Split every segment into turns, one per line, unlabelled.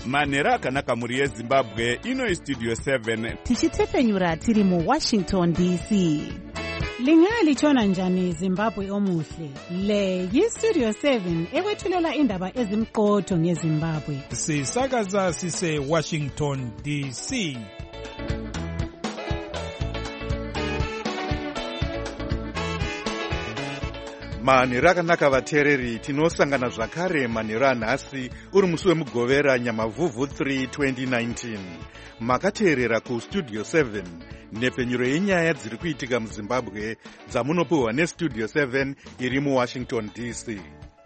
manhero akanaka muri yezimbabwe. Ino istudio 7
tichitsefenyura tiri muWashington DC.
Lingalitshona njani Zimbabwe omuhle? Le yiStudio 7 ekwethulela indaba ezimqotho ngeZimbabwe.
Sisakaza sise Washington DC.
manhero akanaka vateereri, tinosangana zvakare manhero anhasi uri musi wemugovera nyamavhuvhu 3 2019. makateerera kustudio 7 nhepfenyuro yenyaya dziri kuitika muzimbabwe dzamunopiwa nestudio 7 iri muWashington DC.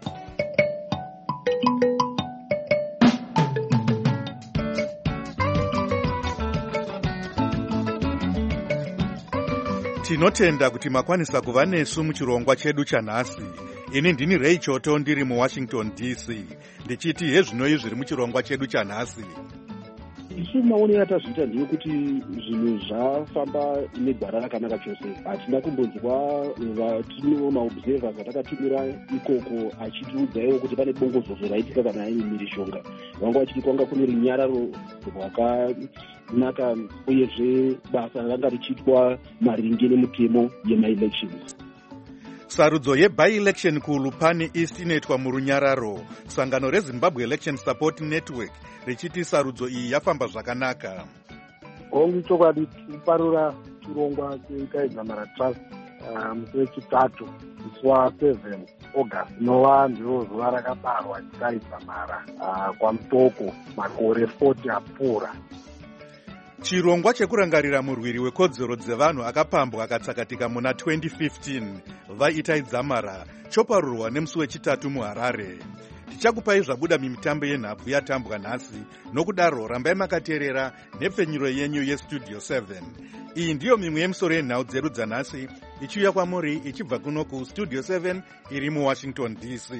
tinotenda kuti makwanisa kuva nesu muchirongwa chedu chanhasi. ini ndini Ray Choto ndiri muWashington DC ndichiti hezvinoi zviri muchirongwa chedu chanhasi.
isu maonero atazviita ndeyekuti zvinhu zvafamba negwara rakanaka chose. hatina kumbonzwa vatino maobservers atakatumira ikoko achitiudzaiwo kuti pane bongozozo raitika kana aine mhirishonga. vanga vachiti kwanga kune runyararo rwakanaka uyezve basa ranga richiitwa maringe nemutemo yemaelections.
sarudzo yebi-election kuLupane East inoitwa murunyararo. sangano reZimbabwe Election Support Network richiti sarudzo iyi yafamba zvakanaka.
hongu chokwadi kuparura chirongwa cheikaidzamara trust musi wechitatu musi wa7 August inova ndiro zuva rakabarwa chikaidzamara kwamutoko makore 40 apfuura.
chirongwa chekurangarira murwiri wekodzero dzevanhu akapambwa akatsakatika muna 2015 vaitaidzamara choparurwa nemusi wechitatu muHarare. tichakupai zvabuda mimitambo yenhabvu yatambwa nhasi. nokudaro rambai makateerera nhepfenyuro yenyu yestudio 7. iyi ndiyo mimwe yemisoro yenhau dzedu dzanhasi ichiuya kwamuri ichibva kuno kustudio 7 iri muWashington DC.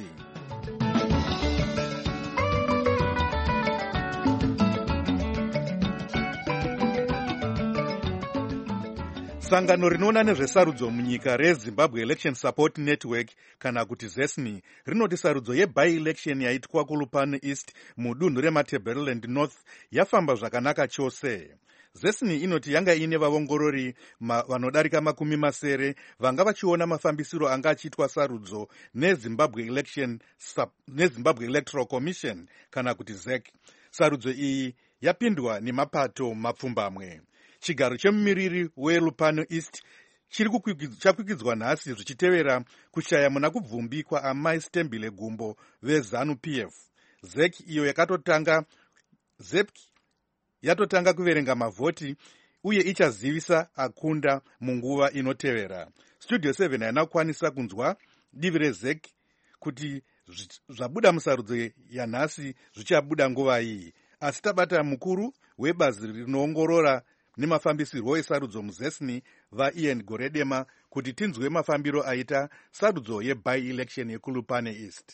sangano rinoona nezvesarudzo munyika reZimbabwe Election Support Network kana kuti ZESNI rinoti sarudzo yebi-election yaitwa kuLupane East mudunhu reMatabeleland North yafamba zvakanaka chose. ZESNI inoti yanga ine vaongorori vanodarika 70 vanga vachiona mafambisiro anga achiitwa sarudzo neZimbabwe Electoral Commission kana kuti ZEC. sarudzo iyi yapindwa nemapato mapfumbamwe. chigaro chemumiriri weLupane East chakwikidzwa nhasi zvichitevera kushaya muna kubvumbi kwaamai Stembile Gumbo veZANU-PF. ZEC iyo yatotanga kuverenga mavhoti uye ichazivisa akunda munguva inotevera. Studio 7 haina kukwanisa kunzwa divi reZEC kuti zvabuda musarudzo yanhasi zvichabuda nguva iyi, asi tabata mukuru webazi rinoongorora nemafambisirwo esarudzo muZESNI vaIan Goredema kuti tinzwe mafambiro aita sarudzo yebi-election yekuLupane East.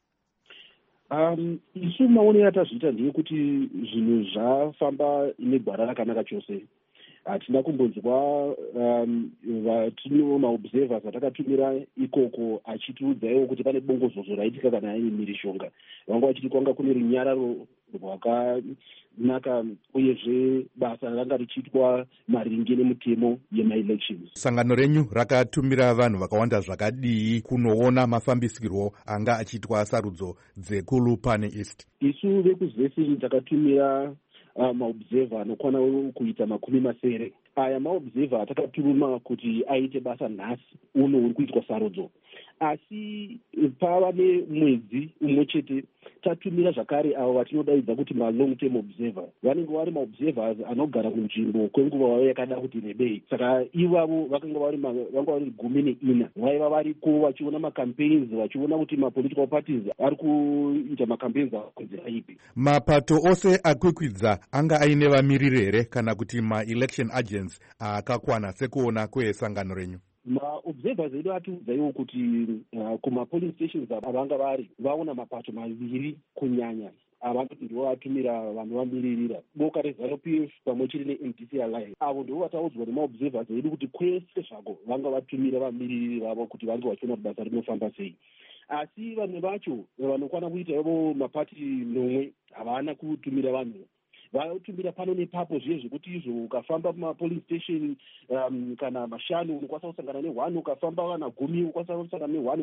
isu maonero atazviita ndeyekuti zvinhu zvafamba negwara rakanaka chose. hatina kumbonzwa vatino maobservers atakatumira ikoko achitiudzaiwo kuti pane bongozozo raitika kana aine mhirishonga. vanga vachiti kwanga kune runyararo rwakanaka uyezve basa ranga richiitwa maringe nemutemo yemaelections.
sangano renyu rakatumira vanhu vakawanda zvakadii kunoona mafambisirwo anga achiitwa sarudzo dzekuLupane East?
isu vekuzesini takatumira maobserver anokwana kuita 70. aya maobserver atakaturuma kuti aite basa nhasi uno uri kuitwa sarudzo. asi pava nemwedzi umwe chete tatumira zvakare avo vatinodaidza kuti malong term observer. vanenge vari maobservers anogara kunzvimbo kwenguva vavo yakada kuti rebei. saka ivavo vanga vari 14 vaiva variko vachiona macampaigns vachiona kuti mapolitical parties ari kuita macampaigns akwenzera ipi.
mapato ose akwikwidza anga aine vamiriri here kana kuti maelection agents akakwana sekuona kwesangano renyu?
maobservers edu atiudzaiwo kuti kumapolling stations avanga vari vaona mapato maviri kunyanya avanoti ndivo vatumira vanhu vamiririra boka reZANU-PF pamwe chete neMDC Alliance. avo ndivo vataudzwa nemaobservers edu kuti kwese zvako vanga vatumira vamiririri vavo kuti vange vachiona kuti basa rinofamba sei. asi vamwe vacho vanokwana kuita ivo mapati nomwe havana kutumira vanhu, vanotumira pano nepapo zviye zvekuti izvo ukafamba pamapolice station kana mashanu unokwanisa kusangana ne1, ukafamba kana 10 ukwanisa kusangana ne1,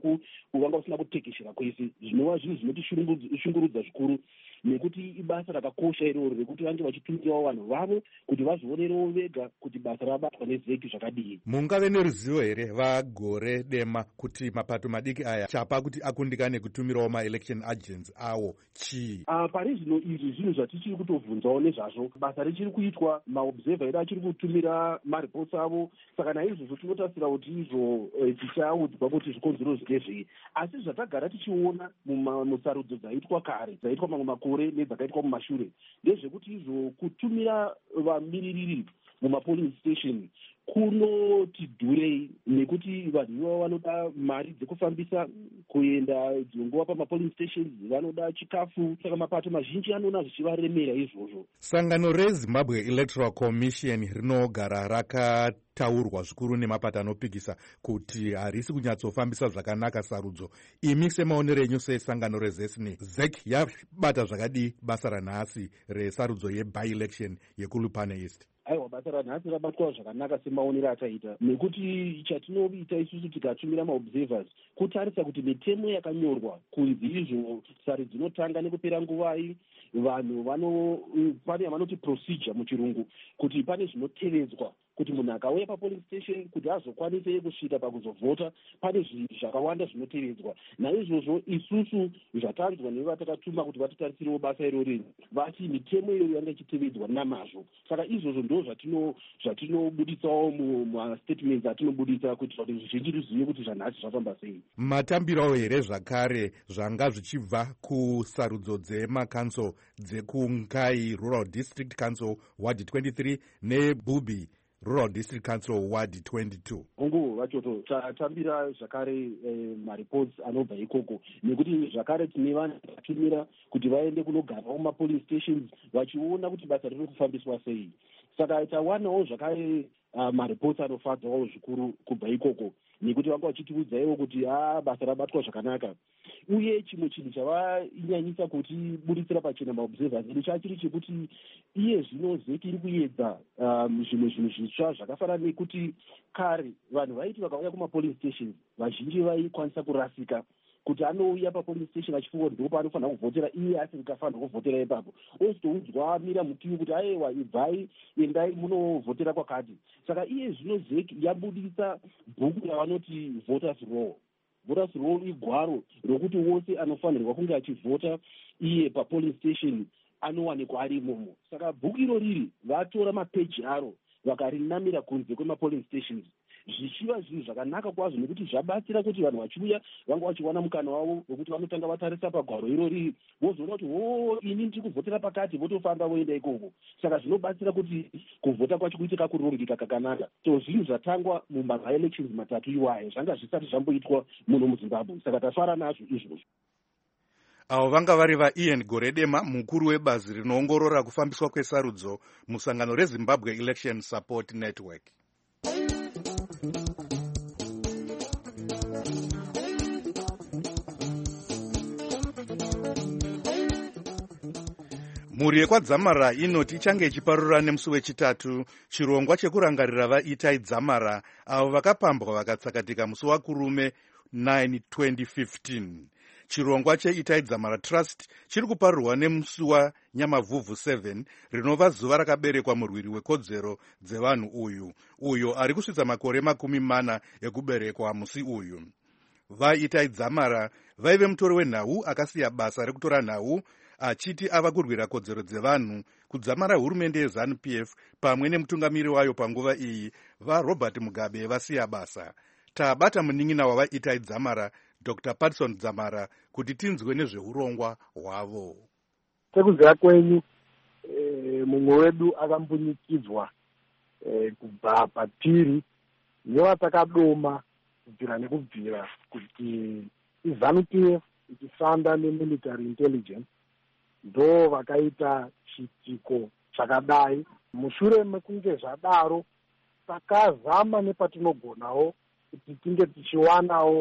vanga usina kutekeshera kwese. Zvinova zvinhu zvinotishungurudza zvikuru, nekuti ibasa rakakosha iroro rekuti vange vachitumirawo vanhu vavo kuti vazvionerewo vega kuti basa rabatwa nezeki zvakadii.
Mungave neruzivo here vaGore Dema kuti mapato madiki aya chapa kuti akundikane kutumirawo maelection agents awo chii?
Pari zvino izvi zvinhu zvatichiri kutovhunzawo nezvazvo. Basa richiri kuitwa, maobserver edu achiri kutumira maripots avo, saka naizvozvo tinotarisira kuti izvo tichaudzwa kuti zvikonzero zvinezvei. Asi zvatagara tichiona musarudzo dzaitwa kare, dzaitwa mamwe makore nedzakaitwa mumashure, ndezvekuti izvo kutumira vamiririri mumapolice station kunoti dhurei, nekuti vanhu ivavo vanoda mari dzekufambisa kuenda dzonguva pamapolice stations, vanoda chikafu, saka mapato mazhinji anoona zvichivaremera izvozvo. Sangano
reZimbabwe Electoral Commission rinogara rakataurwa zvikuru nemapato anopikisa kuti harisi kunyatsofambisa zvakanaka sarudzo. Imi semaonero enyu sesangano rezesini, ZEC yabata zvakadii basa ranhasi resarudzo yeby-election yeKulupane East?
Aiwa, basa ranhasi rabatwa zvakanaka semaonero ataita, nekuti chatinoita isusu tikatumira maobservers kutarisa kuti mitemo yakanyorwa kunzi izvo sare dzinotanga nekupera nguvai, vanhu pane yavanoti procedure muchirungu, kuti pane zvinotevedzwa kuti munhu akauya papolice station kuti azokwanise kusvika pakuzovhota, pane zvakawanda zvinotevedzwa. Naizvozvo isusu zvatanzwa nevatakatuma kuti vatitarisiriwo basa irori, vati mitemo iyoyo yanga ichitevedzwa namazvo. Saka izvozvo ndo zvatinobuditsawo mumastatements atinobuditsa kuitira kuti zvizhinji rizive kuti zvanhasi zvafamba sei. Matambirawo
here zvakare zvanga zvichibva kusarudzo dzemakanso dzekunkai Rural District Council Ward 23 neBubi Rural District Council Ward 22.
Hongu vachoto tatambira zvakare maripots anobva ikoko, nekuti zvakare tine vanhu vatumira kuti vaende kunogarawo mapolice stations vachiona kuti basa riri kufambiswa sei. Saka tawanawo zvakare maripots anofadzawo zvikuru kubva ikoko, nekuti vanga vachitiudzaiwo kuti basa rabatwa zvakanaka. Uye chimwe chinhu chavainyanyisa kuti buditsira pachena maobservers edu chachiri chekuti iye zvino ZEC iri kuedza zvimwe zvinhu zvitsva zvakafanana nekuti kare vanhu vaiti vakauya kumapolice stations vazhinji vaikwanisa kurasika kuti anouya papolice station achifunga kuti ndopa anofanira kuvhotera iye asikafanira kuvhotera ipapo, ozotoudzwa amira mutivi kuti aiwa ibvai endai munovhotera kwakati. Saka iye zvino ZEC yabudisa bhuku ravanoti voters roll. Voters roll igwaro rokuti wose anofanirwa kunge achivhota iye papolice station anowanikwa ari imomo. Saka bhuku iro riri vatora mapeji aro vakarinamira kunze kwemapolice stations, zvichiva zvinhu zvakanaka kwazvo, nekuti zvabatsira kuti vanhu vachiuya vanga vachiwana mukana wavo wekuti vanotanga vatarisa pagwaro iro riri, vozoona kuti ini ndiri kuvhotera pakati, votofamba voenda ikoko. Saka zvinobatsira kuti kuvhota kwacho kuitika kurongeka kakanaka. So zvinhu zvatangwa muma-elections matatu iwayo zvanga zvisati zvamboitwa muno muZimbabwe, saka tafara nazvo izvozvo.
Avo vanga vari vaIan Gore Dema, mukuru webazi rinoongorora kufambiswa kwesarudzo musangano reZimbabwe Election Support Network. Mhuri yekwadzamara inoti ichange ichiparura nemusi wechitatu chirongwa chekurangarira vaItai Dzamara avo vakapambwa vakatsakatika musi waKurume 9, 2015. Chirongwa cheItai Dzamara Trust chiri kuparurwa nemusi waNyamavhuvhu 7, rinova zuva rakaberekwa murwiri wekodzero dzevanhu uyo ari kusvitsa makore 40 ekuberekwa musi uyu. VaItai Dzamara vaive mutori wenhau akasiya basa rekutora nhau achiti ava kurwira kodzero dzevanhu kudzamara hurumende yeZANU-PF pamwe nemutungamiri wayo panguva iyi vaRobert Mugabe vasiya basa. Tabata munin'ina wavaItai Dzamara Dr. Patson Dzamara kuti tinzwe nezveurongwa hwavo.
Sekuziva kwenyu mumwe wedu akambunyikidzwa kubva patiri nevatakadoma kubvira nekubvira kuti iZANU-PF ichifamba nemilitary intelligence ndo vakaita chitiko chakadai. Mushure mekunge zvadaro takazama nepatinogonawo kuti tinge tichiwanawo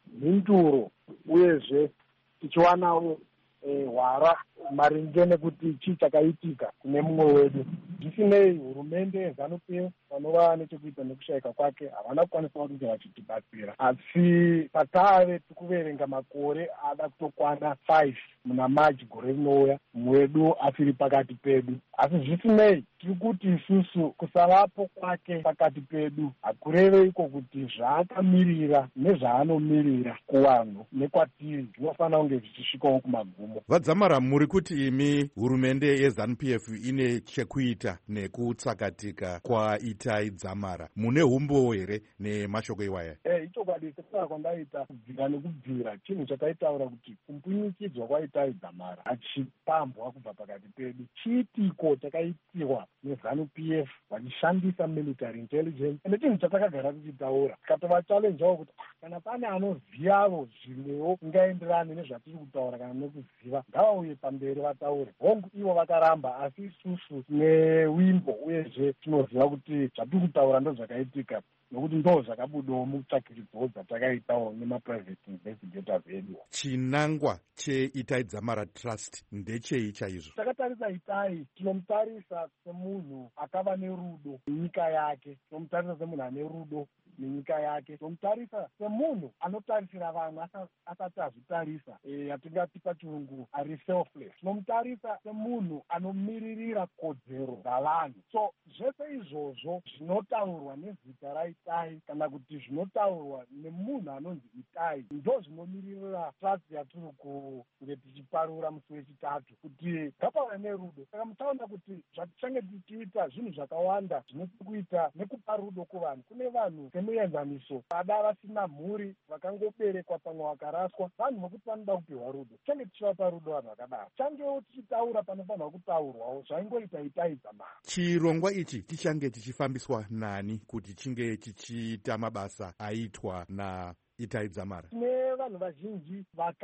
mhinduro uyezve tichiwanawo hwara maringe nekuti chii chakaitika kune mumwe wedu. Zvisinei hurumende yeZANU-PF vanova nechekuita nekushayika kwake havana kukwanisa kuti vachitibatsira, asi pataave tikuverenga makore ada kutokwana 5 muna Machi gore rinouya, mumwe wedu asiri pakati pedu. Asi zvisinei tiri kuti isusu kusavapo kwake pakati pedu hakureve iko kuti zvaakamirira nezvaanomirira kuvanhu nekwatiri zvinofanira kunge zvichisvikawo kumagumo.
Vadzamara, muri kuti imi hurumende yeZANU-PF ine chekuita nekutsakatika kwa Itai Dzamara, mune umbo here nemashoko iwaya?
Ichokwadi sekutara kwandaita kubvira nekubvira chinhu chataitaura kuti kumpinyikidzwa kwaItai Dzamara hachipambwa kubva pakati pedu. Chiitiko chakaitirwa neZANU-PF vachishandisa military intelligence, ende chinhu chatakagara tichitaura tikatova challengewo kuti kana pane anoziyavo zvimwewo ingaenderane nezvatiri kutaura kana nekuziva ngavauye pamberi vataure. Hongu ivo vakaramba, asi isusu newimbo uyezve tinoziva kuti zvatiri kutaura ndo zvakaitika, nokuti ndo zvakabudawo mutsvakiridzo dzatakaitawo nemaprivate investigators edu.
Chinangwa cheItai Dzamara Trust ndechei chaizvo?
Takatarisa Itai, tinomutarisa semunhu akava nerudo nenyika yake, tinomutarisa semunhu ane rudo nenyika yake, tinomutarisa semunhu anotarisira vamwe asati azvitarisa, yatingati pachirungu ari selfless. Tinomutarisa semunhu anomiririra kodzero dzavanhu. So zvese izvozvo zvinotaurwa nezita raItai kana kuti zvinotaurwa nemunhu anonzi Itai ndo zvinomiririra trust yatiri kunge tichiparura musi wechitatu kuti ngapave nerudo. Saka muchaona kuti zvatichange tichiita zvinhu zvakawanda zvinekuita nekupa rudo kuvanhu. Kune vanhu semuenzaniso vada vasina mhuri vakangoberekwa pamwe vakaraswa, vanhu vokuti vanoda kupiwa rudo. Tichange tichivapa rudo vanhu vakadaro. Tichangewo tichitaura panofanirwa kutaurwawo zvaingoita Itai Dzamara.
Chirongwa ichi tichange tichifambiswa nani kuti chinge chichiita mabasa aitwa naItai Dzamara?
Tine vanhu vazhinji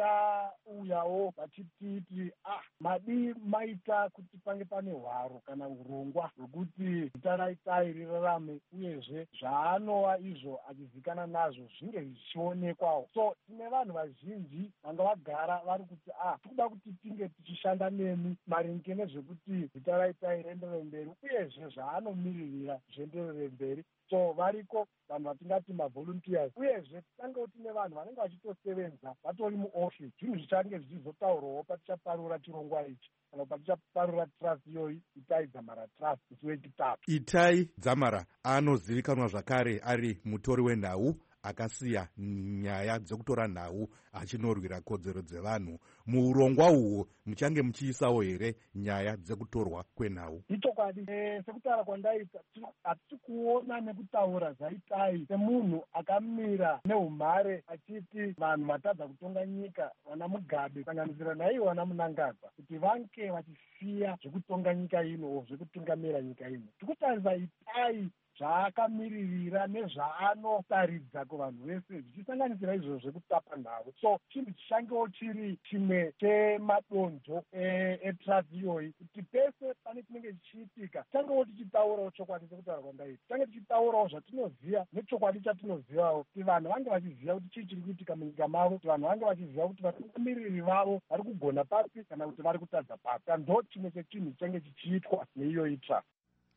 vakauyawo vachititi madi maita kuti pange pane hwaro kana urongwa hwekuti zita raItai rirarame uyezve zvaanova izvo achizivikana nazvo zvinge zvichionekwawo. So tine vanhu vazhinji vanga vagara vari kuti tikuda kuti tinge tichishanda nemi maringe nezvekuti zita raItai rienderere mberi uyezve zvaanomiririra zvienderere mberi. So variko vanhu vatingati mavolunteers, uyezve tisangewo tine vanhu vanenge vachitosevenza vatori muoffice. Zvinhu zvichange zvichizotaurwawo patichaparura chirongwa ichi kana patichaparura trust iyoyi Itai Dzamara Trust musi wechitatu.
Itai Dzamara anozivikanwa zvakare ari mutori wenhau akasiya nyaya dzekutora nhau achinorwira kodzero dzevanhu. Muurongwa uhwo muchange muchiisawo here nyaya dzekutorwa kwenhau?
Ichokwadi, sekutaura kwandaita hatisi kuona nekutaura zvaItai semunhu akamira neumhare achiti vanhu vatadza kutonga nyika, vana Mugabe kusanganisira naivo vana Munangagwa, kuti vange vachisiya zvekutonga nyika ino zvekutungamira nyika ino. Tikutarisa Itai zvaakamiririra nezvaanotaridza kuvanhu vese zvichisanganisira izvo zvekutapa nhau. So chinhu chichangewo chiri chimwe chemadonzvo etrust iyoyi kuti pese pane chinenge chichiitika tichangewo tichitaurawo chokwadi sekutaura kwandaita. Tichange tichitaurawo zvatinoziva nechokwadi chatinozivawo kuti vanhu vange vachiziva kuti chii chiri kuitika munyika mavo, kuti vanhu vange vachiziva kuti vatungamiriri vavo vari kugona papi kana kuti vari kutadza papi. Ndo chimwe chechinhu chichange chichiitwa neiyoyi trust.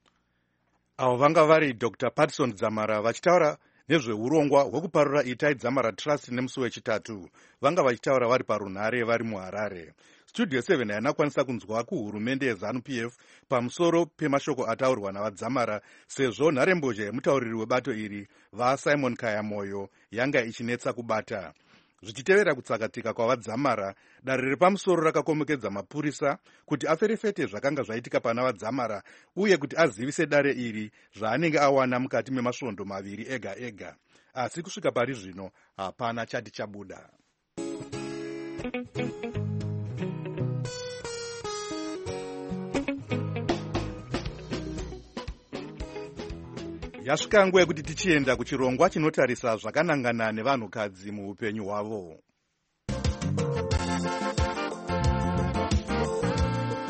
Avo vanga vari Dr. Patson Dzamara vachitaura nezveurongwa hwekuparura Itai Dzamara Trust nemusi wechitatu. Vanga vachitaura vari parunhare vari muHarare. Studio 7 yanakwanisa kunzwa kuhurumende yeZANU-PF pamusoro pemashoko ataurwa navadzamara, sezvo nharembozha yemutauriri webato iri vaSimon Kayamoyo yanga ichinetsa kubata. Zvichitevera kutsakatika kwavadzamara, dare repamusoro rakakomekedza mapurisa kuti aferefete zvakanga zvaitika pana vadzamara uye kuti azivise dare iri zvaanenge awana mukati memasvondo maviri ega ega. Asi kusvika pari zvino hapana chati chabuda. Yasvika nguva yekuti tichienda kuchirongwa chinotarisa zvakanangana nevanhukadzi muupenyu hwavo.
Ndini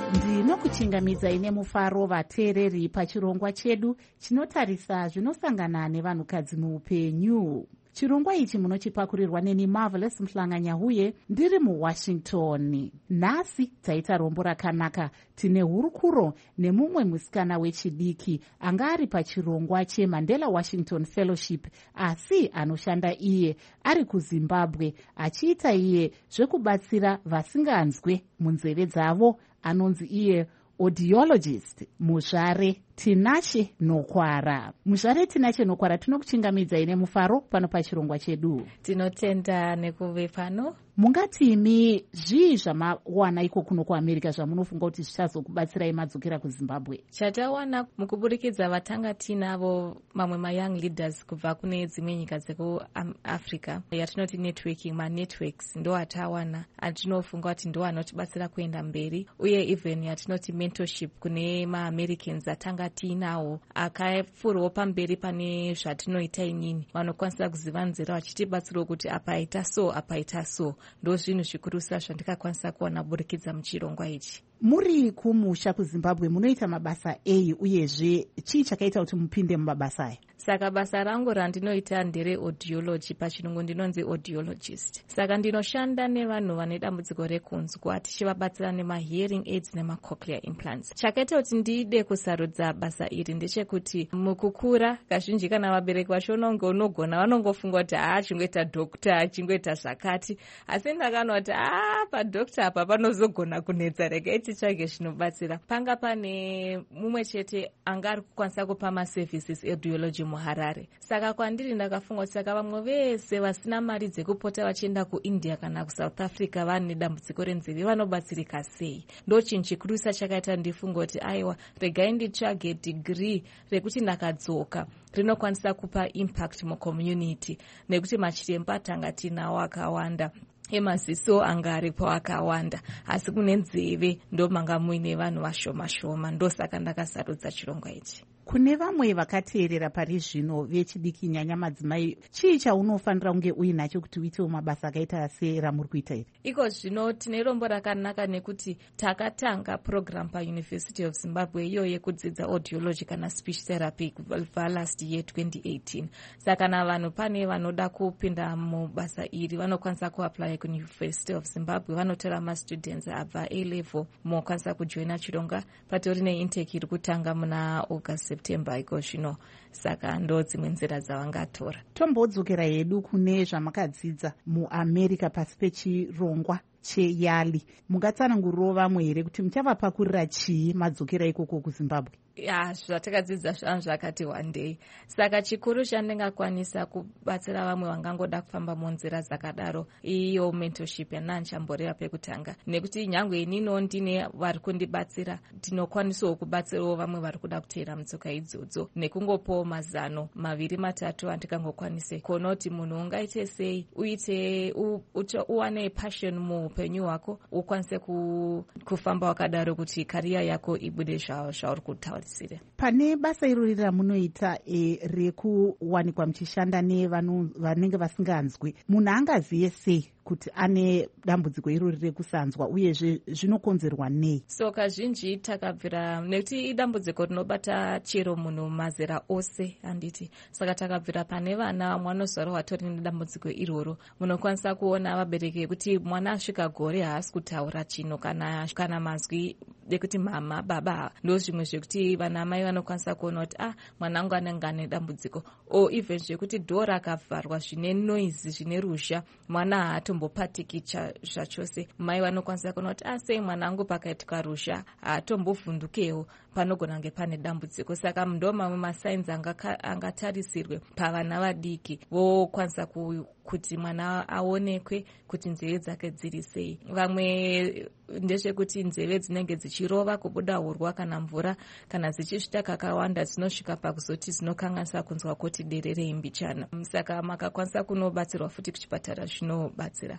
tinokuchingamidzai nemufaro vateereri pachirongwa chedu chinotarisa zvinosangana nevanhukadzi muupenyu. Chirongwa ichi munochipakurirwa neni Marvelous Mhlanganyahuye ndiri muWashington. Nhasi taita rombo rakanaka. Tine hurukuro nemumwe musikana wechidiki anga ari pachirongwa cheMandela Washington Fellowship asi anoshanda iye ari kuZimbabwe achiita iye zvekubatsira vasinganzwe munzeve dzavo. Anonzi iye audiologist Muzvare Tinashe Nokwara. Muzvare Tinashe Nokwara, tinokuchingamidzai nemufaro pano pachirongwa chedu.
Tinotenda nekuve pano.
Mungatimi zvii zvamawana iko kuno kuAmerica zvamunofunga kuti zvichazokubatsirai madzokera kuZimbabwe?
Chatawana mukuburikidza vatanga tinavo mamwe mayoung leaders kubva kune dzimwe nyika dzekuAfrica yatinoti networking, manetworks ndo atawana atinofunga kuti ndo anotibatsira kuenda mberi, uye even yatinoti mentorship kune maAmericans atanga tiinawo akapfuurawo pamberi pane zvatinoita inini, vanokwanisa kuziva nzira vachitibatsirawo kuti apaita so apaita so. Ndo zvinhu zvikurusa zvandikakwanisa kuona burikidza muchirongwa ichi.
Muri kumusha kuZimbabwe munoita mabasa ei, uyezve chii chakaita kuti mupinde mumabasa aya?
Saka basa rangu randinoita ndere audiology, pachirungu ndinonzi audiologist. Saka ndinoshanda nevanhu vane dambudziko rekunzwa tichivabatsira nemahearing aids nemacochlear implants. Chakaita kuti ndide kusarudza basa iri ndechekuti mukukura kazhinji kana vabereki vacho unogona vanongofunga kuti chingoita dokta chingoita zvakati, asi ndakanwa kuti padokta apa panozogona kunetsa, regai titsvage zvinobatsira. Panga pane mumwe chete anga ari kukwanisa kupa maservices audiology muHarare. Saka kwandiri ndakafunga kuti saka vamwe vese vasina mari dzekupota vachienda kuIndia kana kuSouth Africa vane dambudziko renzeve vanobatsirika sei. Ndo chinhu chikurusa chakaita ndifunga kuti aiwa, regai nditsvage degree rekuti ndakadzoka rinokwanisa kupa impact mucommunity, nekuti machiremba tanga tinawo akawanda, emaziso anga aripo akawanda, asi kune nzeve ndo manga muine vanhu vashoma shoma. Ndo saka ndakasarudza chirongwa ichi.
Kune vamwe vakateerera pari zvino vechidiki nyanya madzimai, chii chaunofanira kunge uinacho kuti uitewo mabasa akaita seramuri kuita iri?
Iko zvino tine rombo rakanaka nekuti takatanga program paUniversity of Zimbabwe iyo yekudzidza audiology kana speech therapy kubva last year 2018. Saka na vanhu pane vanoda kupinda mubasa iri vanokwanisa kuapply kuUniversity of Zimbabwe, vanotora mastudents abva A-level mokwanisa kujoina chirongwa. Patori neintake iri kutanga muna August September iko zvino, saka ndo dzimwe nzira dzavangatora.
Tombodzokera hedu kune zvamakadzidza muAmerica pasi pechirongwa cheYali. Mungatsanangurirawo vamwe here kuti muchavapakurira chii madzokera ikoko kuZimbabwe?
Zvatakadzidza zvangu zvakati wandei. Saka chikuru chandingakwanisa kubatsira vamwe vangangoda kufamba munzira dzakadaro iyo mentorship yandanchamboreva pekutanga, nekuti nyangwe inino ndine vari kundibatsira ndinokwanisawo kubatsirawo vamwe vari kuda kuteera mutsoka idzodzo, nekungopawo mazano maviri matatu andikangokwanise kuona kuti munhu ungaite sei uite uwane passion muupenyu hwako, ukwanise kufamba wakadaro kuti kariya yako ibude zvauri kutaura.
Pane basa irori ramunoita rekuwanikwa muchishanda nevanenge vasinganzwi, munhu angaziye sei kuti ane dambudziko irori rekusanzwa, uyezve zvinokonzerwa nei?
So kazhinji takabvira nekuti idambudziko rinobata chero munhu mazera ose handiti, saka takabvira pane vana mwanozvarwa watori nedambudziko iroro. Munokwanisa kuona vabereki kuti mwana asvika gore haasi kutaura chinhu kana mazwi ekuti mama baba, ndo zvimwe zvekuti vana mai vanokwanisa kuona kuti mwanangu anenge ane dambudziko, o even zvekuti dhora akavharwa zvine noise zvine ruzha mwana haatombopatiki zvachose. Mai vanokwanisa kuona kuti sei mwanangu pakaitika ruzha haatombovhundukewo, panogona kunge pane dambudziko. Saka ndo mamwe masainzi angatarisirwe pavana vadiki vokwanisa kuti mwana aonekwe kuti nzeve dzake dziri sei. Vamwe ndezvekuti nzeve dzinenge dzichirova kubuda urwa kana mvura, kana dzichisvita kakawanda dzinosvika pakuzoti dzinokanganisa kunzwa kuti derere imbichana. Saka makakwanisa kunobatsirwa futi kuchipatara zvinobatsira.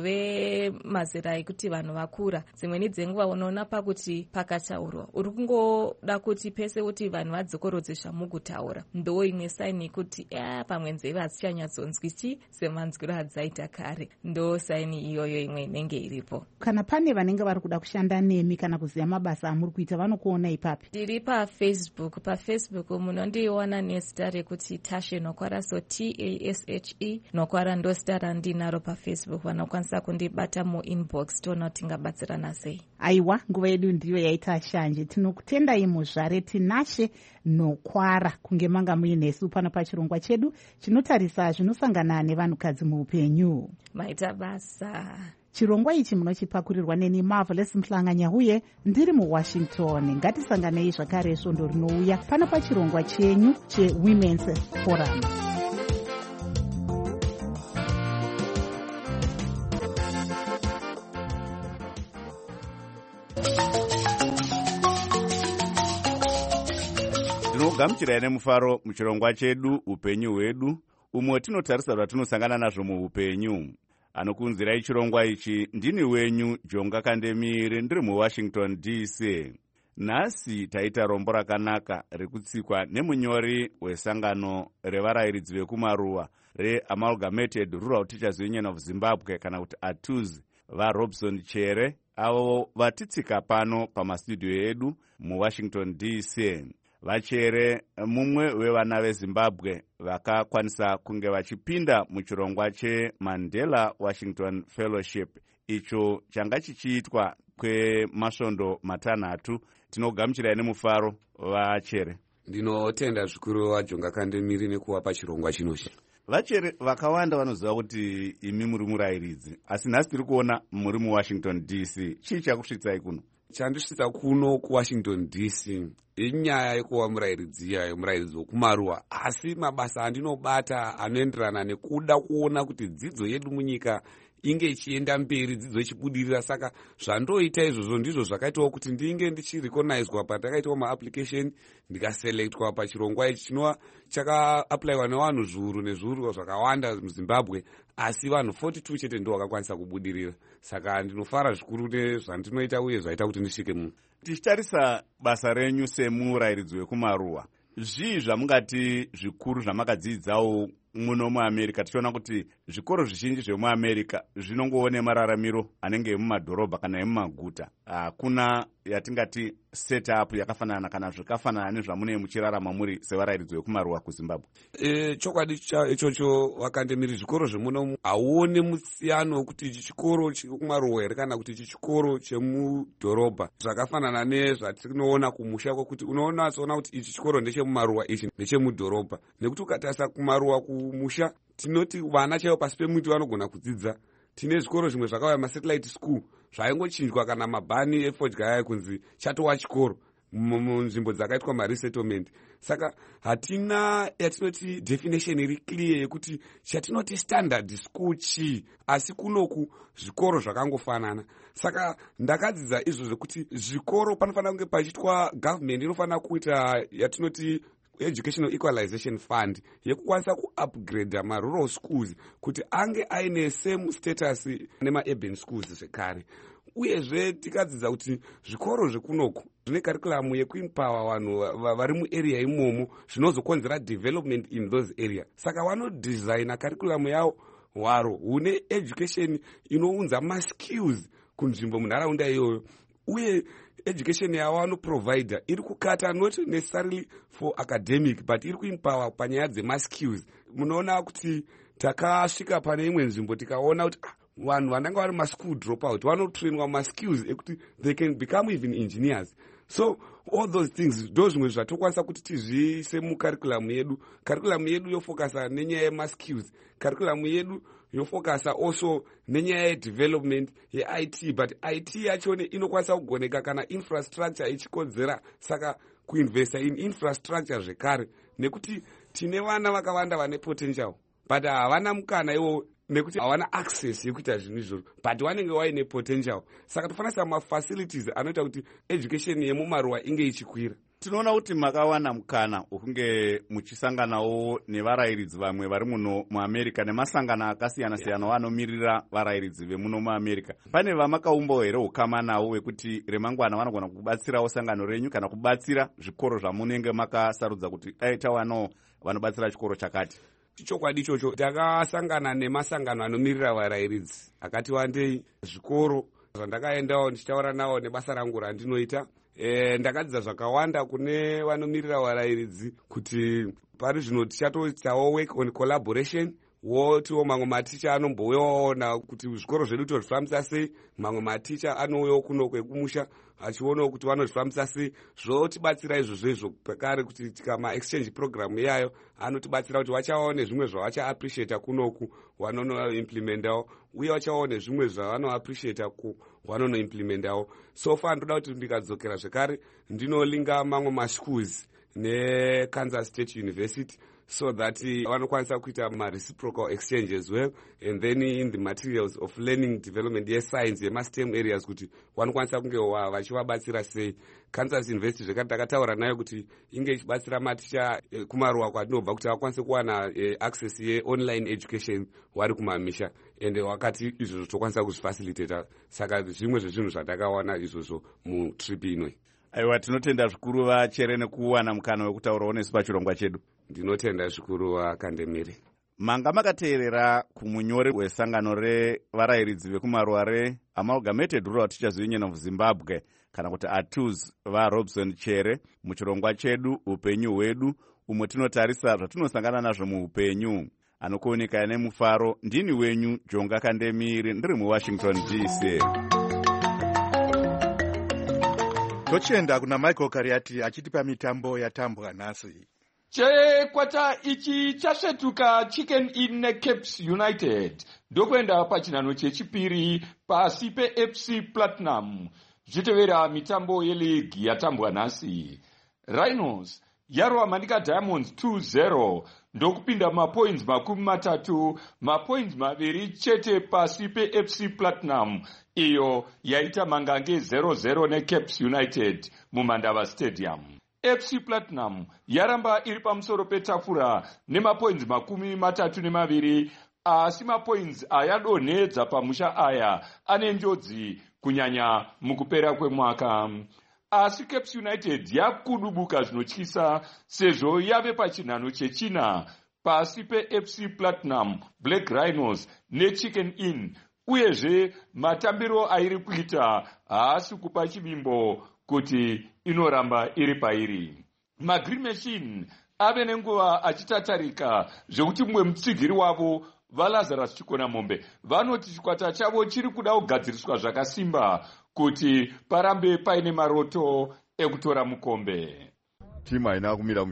Tazove mazera ekuti vanhu vakura, dzimweni dzenguva unoona pakuti pakataurwa uri tinoda kuti pese kuti vanhu vadzikorodze zvamukutaura, ndo imwe saini yekuti pamwe nzeve hadzichanyadzonzwi semanzwiro adzaita kare. Ndo saini iyoyo imwe inenge iripo.
Kana pane vanenge vari kuda kushanda nemi kana kuziva mabasa amuri kuita, vanokuona ipapi?
Ndiri pafacebook munondiona nezita rekuti Tashe Nokwara, so TASHE Nokwara ndo zita randinaro pafacebook. Vanokwanisa kundibata muinbox toona kuti tingabatsirana sei.
Aiwa, nguva yedu ndiyo yaita shanje. Tinokutendai muzvare Tinashe Nokwara kunge manga muinesu pano pachirongwa chedu chinotarisa zvinosangana nevanhukadzi muupenyu.
Maita basa.
Chirongwa ichi munochipakurirwa neni Marvelous Mhlanganya uye ndiri muWashington. Ngatisanganei zvakare svondo rinouya pano pachirongwa chenyu cheWomen's Forum.
Tinogamuchirai nemufaro muchirongwa chedu upenyu hwedu, umwe tinotarisa zvatinosangana nazvo muupenyu. Anokunzirai chirongwa ichi ndini wenyu Jonga Kandemire, ndiri muWashington DC. Nhasi taita rombo rakanaka rekutsikwa nemunyori wesangano revarayiridzi vekumaruwa reAmalgamated Rural Teachers Union of Zimbabwe kana kuti ATUZ, vaRobson Chere, avo vatitsika pano pamastudio edu muWashington DC. Vachere mumwe wevana veZimbabwe vakakwanisa kunge vachipinda muchirongwa cheMandela Washington Fellowship, icho changa chichiitwa kwemasvondo matanhatu. Tinogamuchirai nemufaro Vachere.
Ndinotenda zvikuru vaJonga Kandemire nekuwapa chirongwa chinochi.
Vachere vakawanda vanoziva kuti imi muri murayiridzi, asi nhasi tiri kuona muri muWashington DC. Chii chakusvitsai kuno?
Chandisvitsa kuno kuWashington DC inyaya yekuva murayiridzi yayo, murayiridzi wekumaruwa, asi mabasa andinobata anoenderana nekuda kuona kuti dzidzo yedu munyika inge ichienda mberi, dzidzo ichibudirira. Saka zvandoita izvozvo ndizvo zvakaitawo kuti ndinge ndichirecognizwa patakaitawo maapplication ndikaselectwa pachirongwa ichi chinova chakaapplywa nevanhu zviuru nezviuru zvakawanda muZimbabwe, asi vanhu 42 chete ndo vakakwanisa kubudirira. Saka ndinofara zvikuru nezvandinoita uye zvaita kuti ndisvike muno.
Tichitarisa basa renyu semurayiridzi wekumaruwa, zvii zvamungati zvikuru zvamakadzidzawo muno muAmerica? Tichiona kuti zvikoro zvizhinji zvemuAmerica zvinongoone mararamiro anenge emumadhorobha kana emumaguta. Hakuna yatingati setup yakafanana kana zvakafanana nezvamune muchirarama muri sevarayiridzi vekumaruwa kuZimbabwe.
Chokwadi ichocho Wakandemire, zvikoro zvemuno hauone musiyano wekuti ichi chikoro chekumaruwa here kana kuti ichi chikoro chemudhorobha. Zvakafanana nezvatinoona kumusha kwekuti unoona kuti ichi chikoro ndechemumaruwa, ichi ndechemudhorobha. Nekuti ukatarisa kumaruwa kumusha tinoti vana chaivo pasi pemuti vanogona kudzidza. Tine zvikoro zvimwe zvakauya masatellite school zvaingochinjwa kana mabhani efodya yaya kunzi chatova chikoro munzvimbo dzakaitwa maresettlement. Saka hatina yatinoti definition iri clear yekuti chatinoti standard school chii, asi kunoku zvikoro zvakangofanana. Saka ndakadzidza izvo zvekuti zvikoro panofanira kunge pachiitwa government inofanira kuita yatinoti Educational Equalization Fund yekukwanisa kuupgrade marural schools kuti ange aine same status nemaurban schools zvekare. Uyezve tikadzidza kuti zvikoro zvekunoku zvine curriculum yekuempower vanhu vari muarea imomo zvinozokonzera development in those area. Saka vanodesigna curriculum yavo hwaro hune education inounza maskills kunzvimbo munharaunda iyoyo, uye education yavo vanoprovider iri kukata not necessarily for academic but iri kuempower panyaya dzemaskills. Munoona kuti takasvika pane imwe nzvimbo tikaona kuti vanhu vanenge vari maschool dropout vanotrainwa maskills ekuti they can become even engineers. So all those things ndo zvimwe zvatokwanisa kuti tizviise mucurriculum yedu. Curriculum yedu yofocasa nenyaya yemaskills. Curriculum yedu yofocasa also nenyaya yedevelopment yeIT, but IT yachone inokwanisa kugoneka kana infrastructure ichikodzera. Saka kuinvesta in infrastructure zvekare, nekuti tine vana vakawanda vane potential but havana mukana iwo nekuti hawana access yekuita zvinhu izvozvo, but vanenge vaine potential. Saka tofanira mafacilities anoita kuti education yemumaruwa inge ichikwira.
tinoona kuti makawana mukana wokunge muchisanganawo nevarayiridzi vamwe vari muno muamerica nemasangano akasiyana-siyana vanomirira varayiridzi vemuno muamerica. Pane vamakaumbawo here ukama navo wekuti remangwana vanogona kubatsirawo sangano renyu kana kubatsira zvikoro zvamunenge makasarudza kuti aitawanawo vanobatsira chikoro chakati?
Chichokwadi ichocho. Takasangana nemasangano anomirira varayiridzi akati wandei. Zvikoro zvandakaendawo ndichitaura nawo nebasa rangu randinoita, ndakadzidza zvakawanda kune vanomirira varayiridzi kuti pari zvino tichatoitawo work on collaboration. Wotiwo mamwe maticha anombouyawo kuti zvikoro zvedu tozvifambisa sei, mamwe maticha anouyawo kuno kwekumusha achionawo kuti vanozvifambisa sei. Zvotibatsira izvozvo pekare kuti tikama exchange program iyayo anotibatsira kuti vachawawo nezvimwe zvavachaappreciata kunoku vanonoimplementawo, uye vachawawo nezvimwe zvavanoappreciata vanonoimplementawo. So far ndoda kuti ndikadzokera zvekare ndinolinga mamwe maschools neKansas State University so that vanokwanisa kuita reciprocal exchange as well, and then in the materials of learning development science STEM areas kuti vanokwanisa kunge vachivabatsira sei. Kansas University zvekare takataura nayo kuti inge ichibatsira maticha kumaruwa kwatinobva kuti vakwanise kuwana access yeonline education vari kumamisha, ende wakati izvozvo tokwanisa kuzvifacilitata. Saka zvimwe zvezvinhu zvatakawana izvozvo mutrip inoi.
Aiwa, tinotenda zvikuru vachere nekuwana mukana wekutaurawo nesu pachirongwa chedu.
Ndinotenda zvikuru vakandemiri.
Manga makateerera kumunyori wesangano revarayiridzi vekumaruwa reAmalgamated Rural Teachers Union of Zimbabwe kana kuti ATUZ vaRobson Chere muchirongwa chedu upenyu hwedu, umwe tinotarisa zvatinosangana nazvo muupenyu. Anokuoneka nemufaro, ndini wenyu Jonga Kandemiri, ndiri muWashington DC.
Tochienda kuna Michael Kariati achitipa mitambo yatambwa nhasi.
Chekwata ichi chasvetuka Chicken Inn neCaps United ndokuenda pachinhano chechipiri pasi peFC Platinum zvichitevera mitambo yeligi yatambwa nhasi. Rhinos yarova Manika Diamonds 2-0 ndokupinda mapoints 30, mapoints 2 chete pasi peFC Platinum iyo yaita mangange 0-0 neCaps United muMandava Stadium. FC Platinum yaramba iri pamusoro petafura nemapoints 32, asi mapoints ayadonhedza pamusha aya ane njodzi kunyanya mukupera kwemwaka. Asi Caps United yakudubuka zvinotyisa sezvo yave pachinhano chechina pasi peFC Platinum, Black Rhinos neChicken Inn, uyezve matambiro airi kuita haasi kupa chivimbo kuti inoramba iri pairi. MaGreen Machine ave nenguva achitatarika zvekuti mumwe mutsigiri wavo vaLazarus Chikona Mombe vanoti chikwata chavo chiri kuda kugadziriswa zvakasimba kuti parambe paine maroto ekutora mukombe.
Timu haina kumira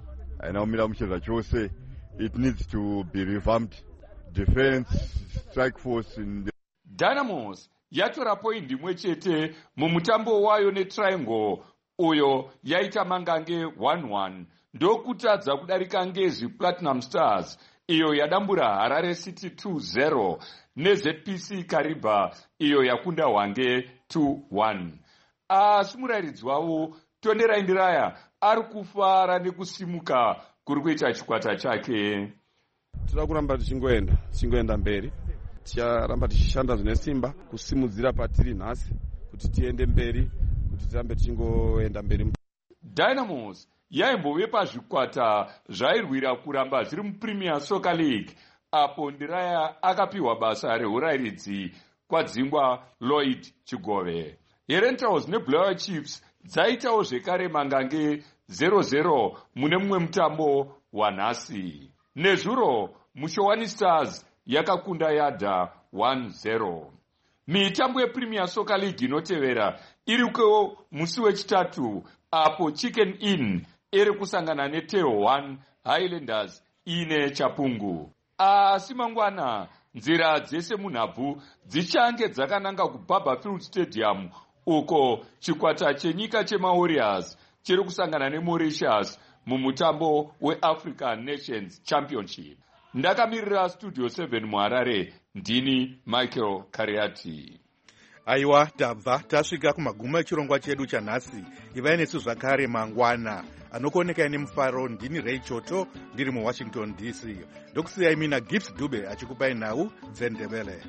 mushe zvachose. It needs to be revamped. Defense, strike force in the...
Dynamos yatora poindi imwe chete mumutambo wayo neTriangle uyo yaita mangange 1-1 ndokutadza kudarika ngezvi Platinum Stars iyo yadambura Harare City 2-0 neZPC Kariba iyo yakunda Hwange 2-1. Asi murayiridzi wavo Tondera Indiraya ari kufara nekusimuka kuri kuita chikwata chake.
Tinoda kuramba tichingoenda mberi, ticharamba tichishanda zvine simba kusimudzira patiri nhasi kuti tiende mberi, kuti tirambe tichingoenda mberi.
Dynamos yaimbove pazvikwata zvairwira kuramba zviri muPremier Soccer League apo Ndiraya akapiwa basa reurayiridzi kwadzingwa Lloyd Chigove. Herentals neBlair Chiefs dzaitawo zvekare mangange 0-0 mune mumwe mutambo wanhasi. Nezuro Mushowani Stars yakakunda Yadha 1-0. Mitambo yePremier Soccer League inotevera iriko musi wechitatu apo Chicken Inn iri kusangana neTeo 1 Highlanders ine Chapungu. Asi mangwana nzira dzese munhabvu dzichange dzakananga kuBarberfield Stadium uko chikwata chenyika chemaWarriors chiri kusangana neMauritius mumutambo weAfrican Nations Championship. Ndakamirira Studio 7 muHarare, ndini Michael Kariati.
aiwa tabva tasvika kumaguma echirongwa chedu chanhasi. ivai nesu zvakare mangwana anokuonekai nemufaro. ndini Ray Choto ndiri muWashington DC. ndokusiyai mina Gibbs Dube achikupai nhau dzendebele.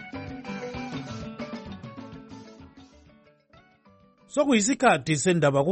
Sokuyisikhathi sendaba